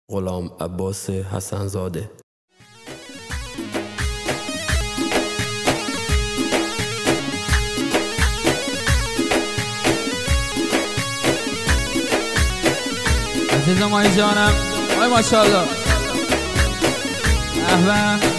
غلام عباس حسن زاده. عزیزم آی جانم، آی ماشاءالله. احوه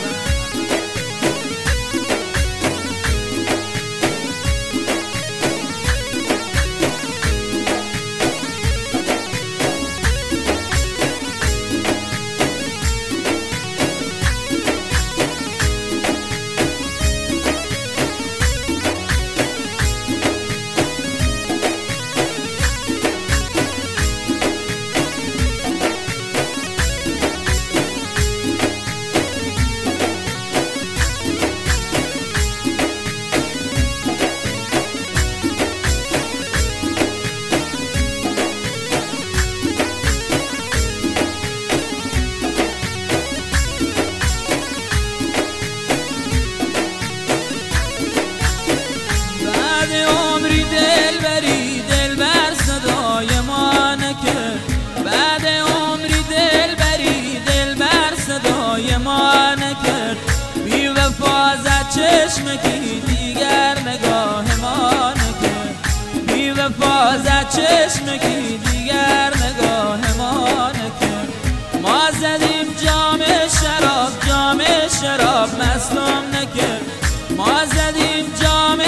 چشمکی دیگر نگاه ما نکرد، بی وفا زد چشمکی دیگر نگاه ما نکرد. ما زدیم جام شراب مظلوم نکرد. ما زدیم جام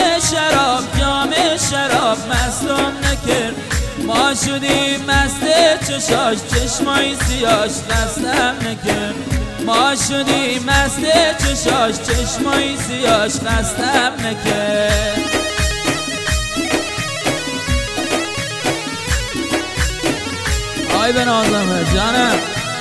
شراب مظلوم نکرد. ما شدیم مست چشاش چشمای سیاش قصدم نکرد. ما شدیم مست چشاش چشمای سیاش قصدم نکرد. آی به نازمه جانم،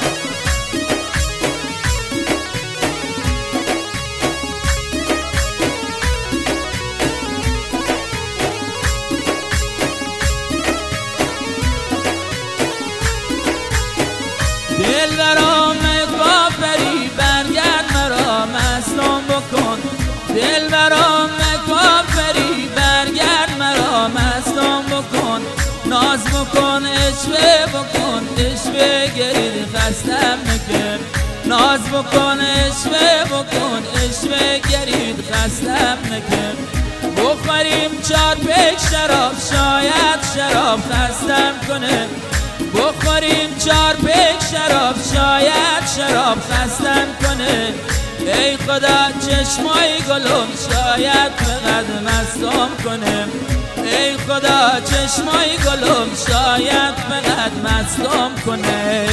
دل برام کافری برگرد مرا مظلوم بکن. دل برام کافری برگرد مرا مظلوم بکن. ناز بکن عشوه بکن، عشوه گرید خستم نکرد. ناز بکن عشوه بکن، عشوه گرید خستم نکرد. بخوریم 4 پیک شراب شاید شراب خستم کنه. بخوریم 4 پیک شراب شاید شراب خستم کنه. ای خدا چشمای گلم شاید فقط مستم کنه. ای خدا چشمای گلم شاید فقط مستم کنه.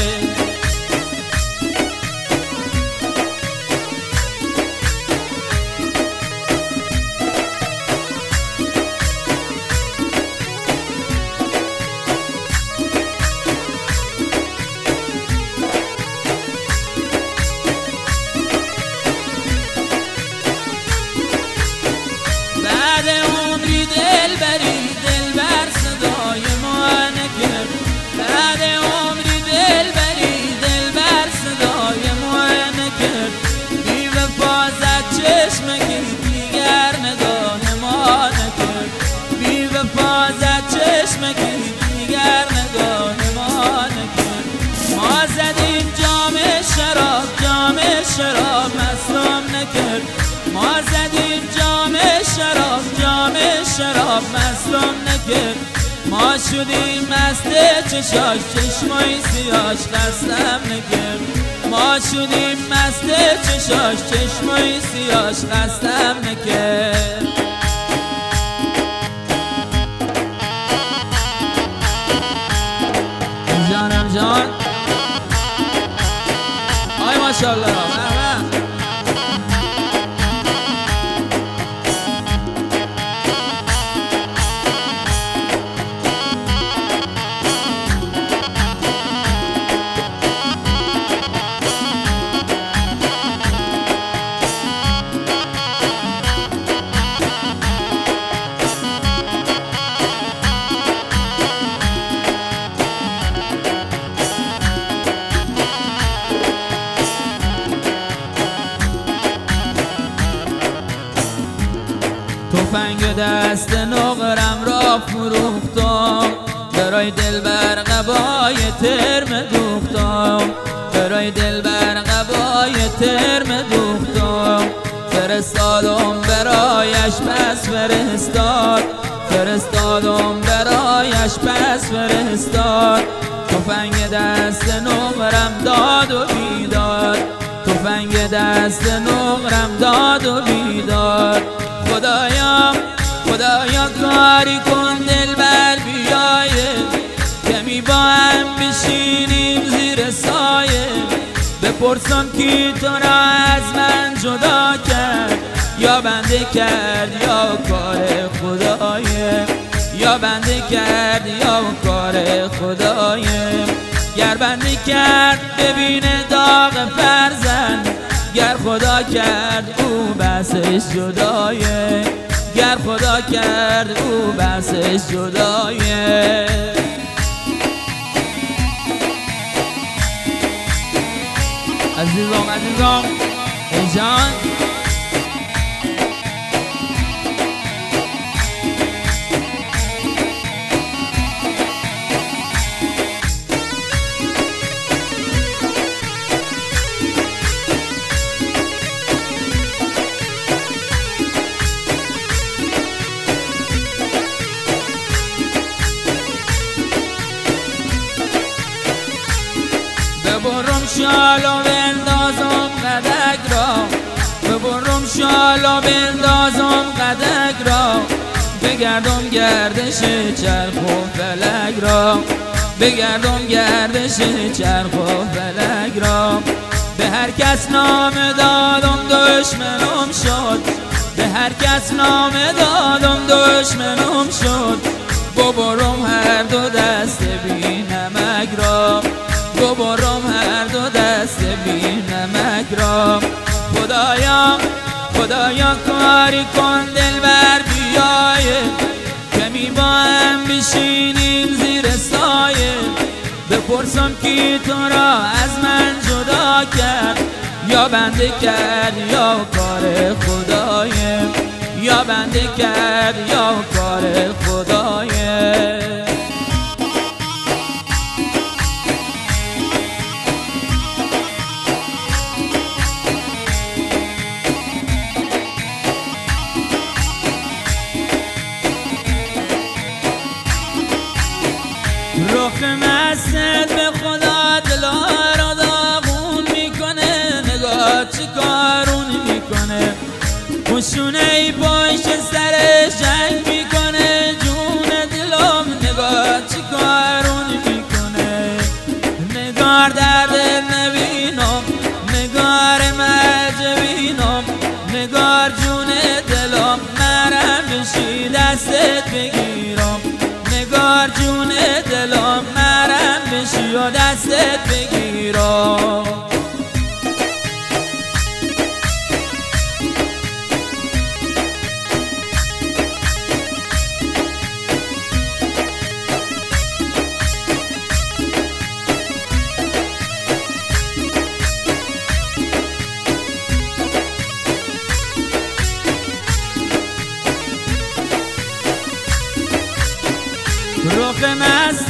چشمکی دیگر نگاه ما نکرد. بی وفا زد چشمکی دیگر نگاه ما نکرد. ما زدیم جام شراب مظلوم نکرد. ما زدیم جام شراب مظلوم نکرد. ما شدیم مست چشاش چشمای سیاش قصدم نکرد. ما شدیم مست چشاش چشمای سیاش قصدم نکرد. جانم جان، آی ماشاءالله. تفنگ دست نقرم را فروختم، برای دلبر قبای ترم دوختم. برای دلبر قبای ترم دوختم، فرستادم برایش پس فرستاد، فرستادم برایش پس فرستاد. تفنگ دست نقرم داد و بیداد، تفنگ دست نقرم داد و بیداد. خدایا خدایا کاری کن دلبر بیایه، کمی با هم بشینیم زیر سایه. بپرسم کی تو را از من جدا کرد، یا بنده کرد یا کار خدایه، یا بنده کرد یا کار خدایه. گر بنده کرد ببینه داغ فرزند، گر خدا کرد او بسش جدایه، گر خدا کرد او بسش جدایه. عزیزم عزیزم ای جان ببرم شال و بندازم قدک را، ببرم شال و بندازم قدک را. بگردم گردش چرخ و فلک را، بگردم گردش چرخ و فلک را. به هر کس نام دادم دشمنم شد، به هر کس نام دادم دشمنم شد. ببرم هر دو دست بی نمک را، ببرم هر دو دست بی نمک را. خدایا خدایا کاری کن دلبر بیایه، کمی با هم بشینیم زیر سایه. بپرسم کی تو را از من جدا کرد، یا بنده کرد یا کار خدایه، یا بنده کرد یا کار خدایه. رخ مستت به خدا دلا را داغون میکنه، نگاه چی کارون میکنه. خشونه ای پشت سرش جنگ میکنه، جون دلم نگاه چی کارون میکنه. نگار درد نبینم، نگار مرج بینم، نگار جون دلم مرم بشی دستت بگیرم، نگار جون دلم مرم بشی و دستت بگیرم. رخ مست